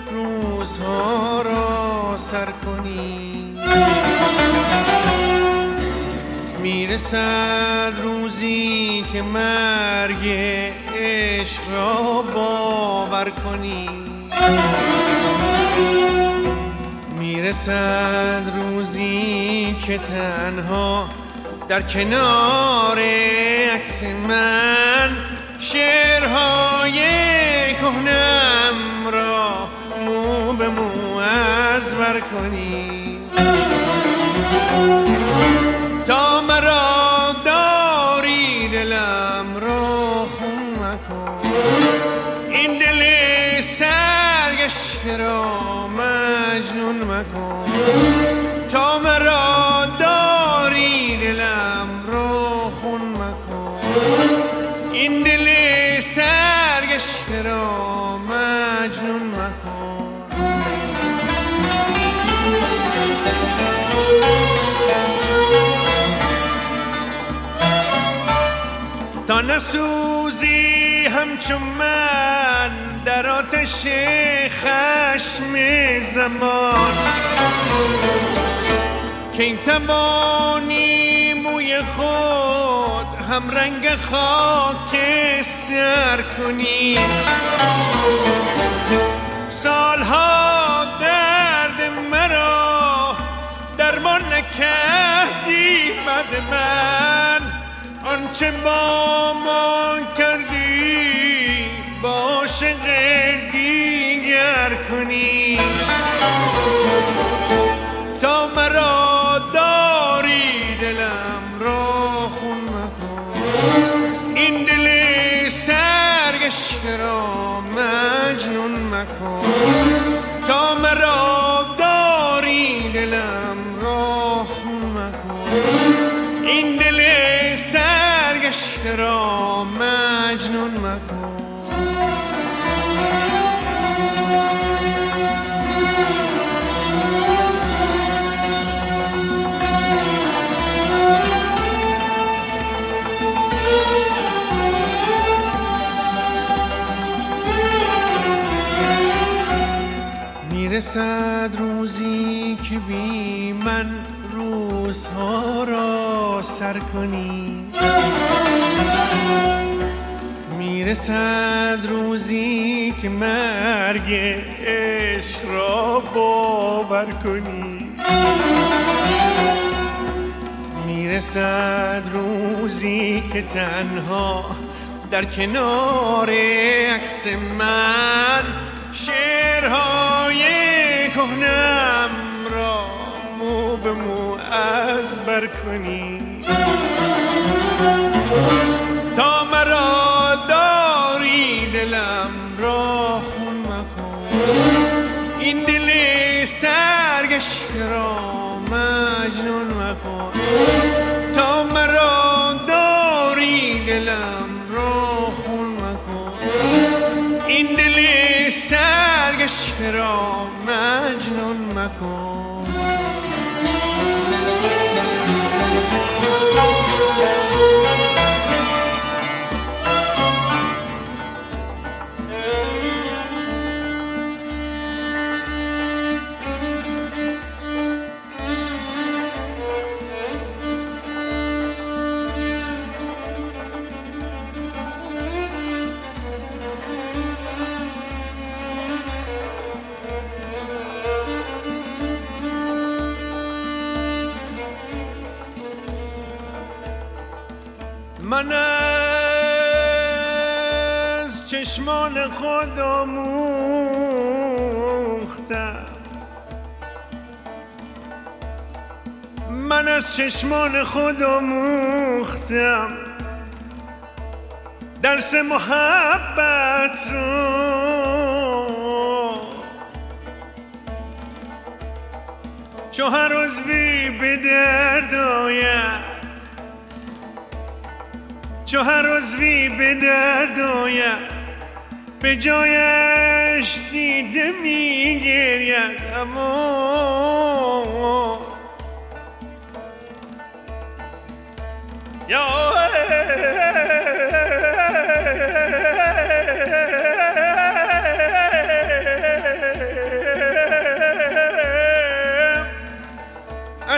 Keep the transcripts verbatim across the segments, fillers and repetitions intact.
روزها را سر کنی. میرسد روزی که مرگ عشق را باور کنی. میرسد روزی که تنها در کنار عکس من شعرهای کهنم را مو به مو ازبر کنی. تا مرا داری دلم را خون مکن، این دل سرگشته را مجنون مکن. تا مرا داری دلم را خون مکن، این دل سرگشته را مجنون مکن. تا نسوزی همچون من در آتش خشم زمان، که این توانی موی خود هم رنگ خاکستر کنی. سالها درد مرا درمان نکردی بد من، آنچه با ما کردی با عاشق دیگر کنی. تا مرا داری دلم را خون مکن، این دل سرگشته را مجنون مکن. تا مرا داری دلم را خون مکن، این دل سرگشته را مجنون مکن. میرسد روزی که بی من روزها را سر کنی. میرسد روزی که مرگ عشق را باور کنی. میرسد روزی که تنها در کنار عکس من شعرهای کهنم را مو به مو ازبر کنی. تا مرا داری دلم را خون مکن، این دل سرگشته را مجنون مکن. تا مرا داری دلم را خون مکن، این دل سرگشته را مجنون مکن. من از چشمان خود آموختم، من از چشمان خود آموختم درس محبت رو. چو هر عضوی به درد آید، چو هر عضوی به درد آید، به جایش دیده می گرید. اما یا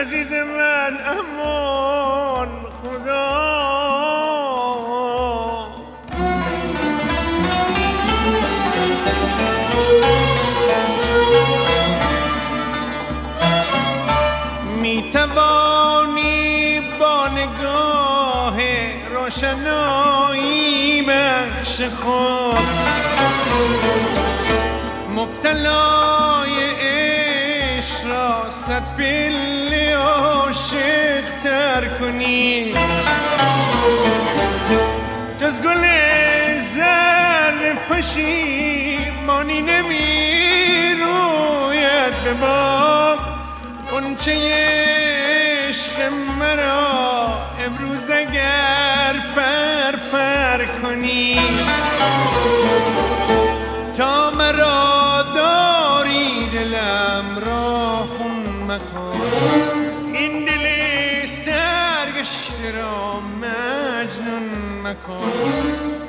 عزیز من امان خدا. می توانی با نگاه روشنایی بخش خود مبتلای عشق را صد پله عاشق تر کنی. جز گل زرد پشیمانی نمی روید به باغ. غنچه عشق مرا امروز اگر پر پر کنی تا مرا داری دلم را خون مکن. این دل سرگشته را مجنون مکن.